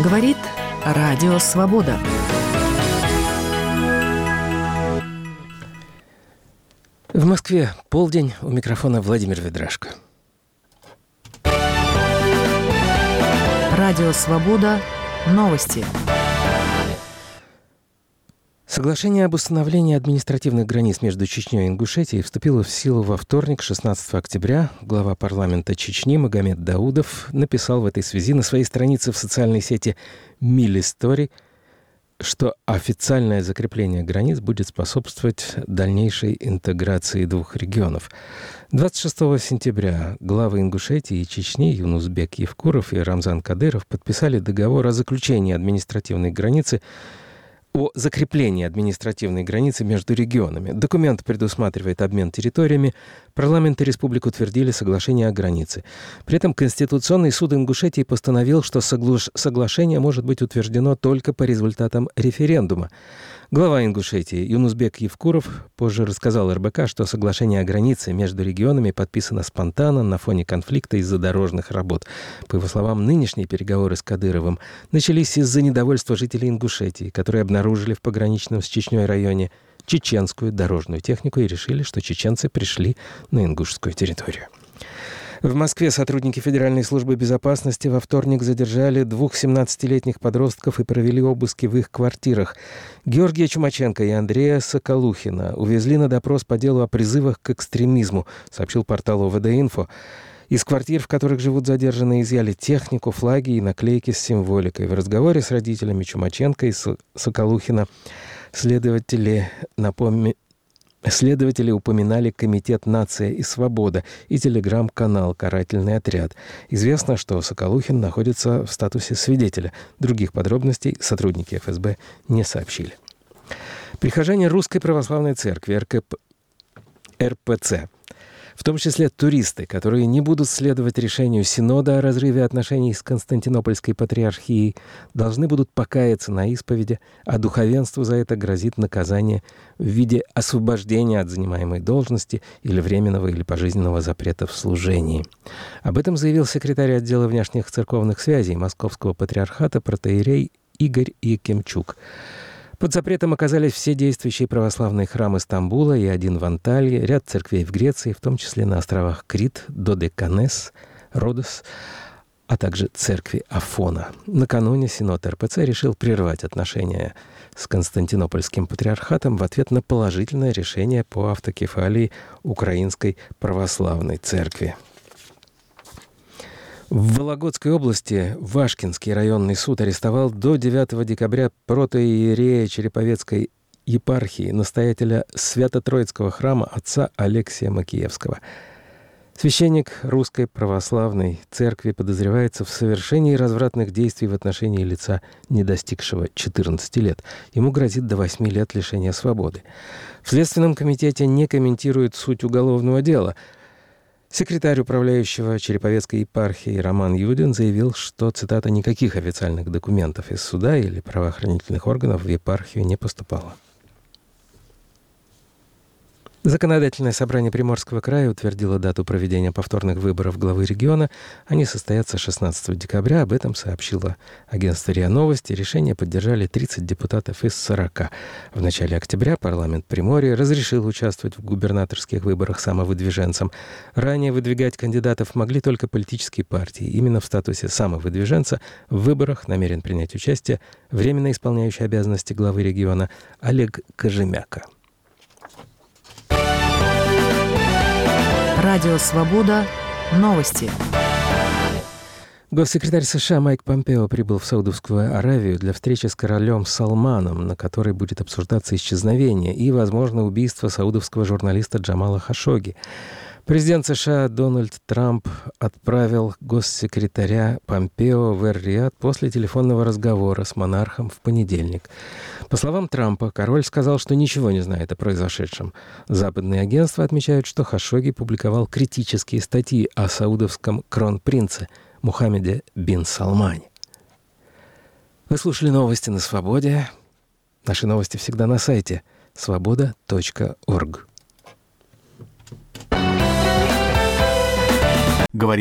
Говорит Радио Свобода. В Москве полдень. У микрофона Владимир Ведрашко. Радио Свобода. Новости. Соглашение об установлении административных границ между Чечней и Ингушетией вступило в силу во вторник, 16 октября. Глава парламента Чечни Магомед Даудов написал в этой связи на своей странице в социальной сети «Милистори», что официальное закрепление границ будет способствовать дальнейшей интеграции двух регионов. 26 сентября главы Ингушетии и Чечни Юнусбек Евкуров и Рамзан Кадыров подписали договор о заключении административной границы о закреплении административной границы между регионами. Документ предусматривает обмен территориями. Парламент и республику утвердили соглашение о границе. При этом Конституционный суд Ингушетии постановил, что соглашение может быть утверждено только по результатам референдума. Глава Ингушетии Юнусбек Евкуров позже рассказал РБК, что соглашение о границе между регионами подписано спонтанно на фоне конфликта из-за дорожных работ. По его словам, нынешние переговоры с Кадыровым начались из-за недовольства жителей Ингушетии, которые обнаружили в пограничном с Чечней районе чеченскую дорожную технику и решили, что чеченцы пришли на ингушскую территорию. В Москве сотрудники Федеральной службы безопасности во вторник задержали двух 17-летних подростков и провели обыски в их квартирах. Георгия Чумаченко и Андрея Соколухина увезли на допрос по делу о призывах к экстремизму, сообщил портал ОВД-Инфо. Из квартир, в которых живут задержанные, изъяли технику, флаги и наклейки с символикой. В разговоре с родителями Чумаченко и Соколухина следователи упоминали Комитет «Нация и свобода» и телеграм-канал «Карательный отряд». Известно, что Соколухин находится в статусе свидетеля. Других подробностей сотрудники ФСБ не сообщили. Прихожане Русской Православной Церкви РПЦ, в том числе туристы, которые не будут следовать решению Синода о разрыве отношений с Константинопольской патриархией, должны будут покаяться на исповеди, а духовенству за это грозит наказание в виде освобождения от занимаемой должности или временного или пожизненного запрета в служении. Об этом заявил секретарь отдела внешних церковных связей Московского патриархата протоиерей Игорь Якимчук. Под запретом оказались все действующие православные храмы Стамбула и один в Анталии, ряд церквей в Греции, в том числе на островах Крит, Додеканес, Родос, а также церкви Афона. Накануне Синод РПЦ решил прервать отношения с Константинопольским патриархатом в ответ на положительное решение по автокефалии Украинской православной церкви. В Вологодской области Вашкинский районный суд арестовал до 9 декабря протоиерея Череповецкой епархии, настоятеля Свято-Троицкого храма отца Алексия Макиевского. Священник Русской Православной Церкви подозревается в совершении развратных действий в отношении лица, не достигшего 14 лет. Ему грозит до 8 лет лишения свободы. В Следственном комитете не комментируют суть уголовного дела. Секретарь управляющего Череповецкой епархии Роман Юдин заявил, что, цитата, «никаких официальных документов из суда или правоохранительных органов в епархию не поступало». Законодательное собрание Приморского края утвердило дату проведения повторных выборов главы региона. Они состоятся 16 декабря. Об этом сообщило агентство РИА Новости. Решение поддержали 30 депутатов из 40. В начале октября парламент Приморья разрешил участвовать в губернаторских выборах самовыдвиженцам. Ранее выдвигать кандидатов могли только политические партии. Именно в статусе самовыдвиженца в выборах намерен принять участие временно исполняющий обязанности главы региона Олег Кожемяка. Радио Свобода. Новости. Госсекретарь США Майк Помпео прибыл в Саудовскую Аравию для встречи с королем Салманом, на которой будет обсуждаться исчезновение и, возможно, убийство саудовского журналиста Джамала Хашогги. Президент США Дональд Трамп отправил госсекретаря Помпео в Эр-Рияд после телефонного разговора с монархом в понедельник. По словам Трампа, король сказал, что ничего не знает о произошедшем. Западные агентства отмечают, что Хашогги публиковал критические статьи о саудовском кронпринце Мухаммеде бин Салмане. Вы слушали новости на Свободе. Наши новости всегда на сайте svoboda.org. Говорит